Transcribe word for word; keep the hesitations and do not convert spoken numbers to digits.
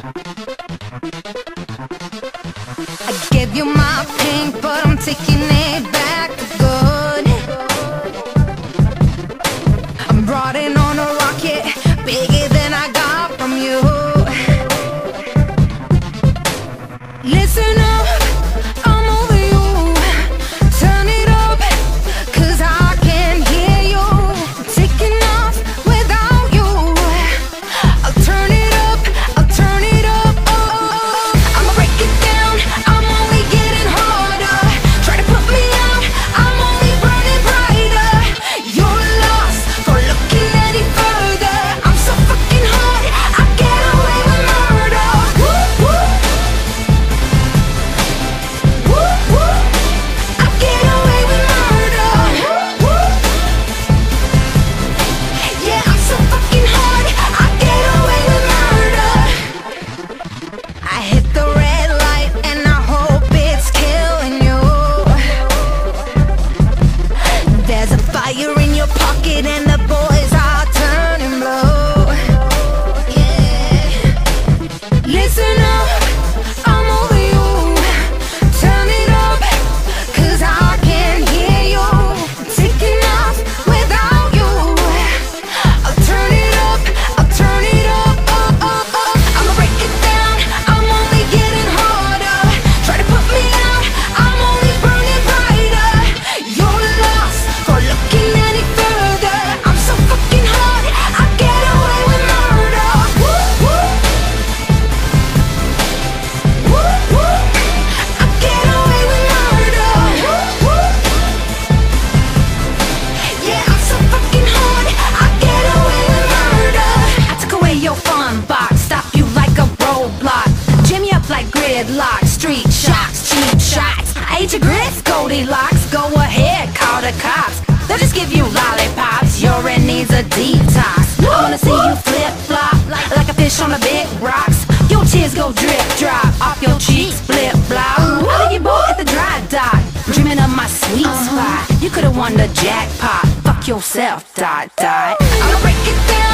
I gave you my pink, but I'm taking it back for good. I'm riding on a rocket bigger than I got from you. Listen up, I'm over you. Turn it up, cause I can hear you. I'm taking off without you. I'll turn it up, I'll turn it up. Oh, oh, oh. I'ma break it down, I'm only getting harder. Try to put me out, I'm only burning brighter. You're lost for looking any further. I'm so fucking hot, I get away with murder. Woo, woo. Woo, woo. I get away with murder. Woo, woo. Yeah, I'm so fucking hot, I get away with murder. I hit the red light and I hope it's killing you. There's a fire in your pocket and the boys are turning blue. Yeah. Listen up, I'm over you. Turn it up, cause I can hear you. I'm taking off without you. I'll turn it up, I'll turn it up. Oh, oh, oh. I'ma break it down, I'm only getting harder. Try to put me out, I'm only burning brighter. You're lost for looking any further. I'm so fucking hot, I get away with murder. Woo, woo. Woo, woo. I get away with murder. Woo, woo. Yeah, I'm so fucking hot, I get away with murder. I took away your fun box, stop you like a roadblock, jam you up like gridlock, street shocks, cheap shots. I ate your grits, Goldilocks, go ahead, call the cops. They'll just give you lollipops, urine needs a detox. I wanna see you flip flop like, like a fish on a big rocks. Your tears go drip drop off your cheeks, flip flop. I leave you both at the dry dock, dreaming of my sweet spot. You could've won the jackpot, fuck yourself, dot dot. I'ma break it down.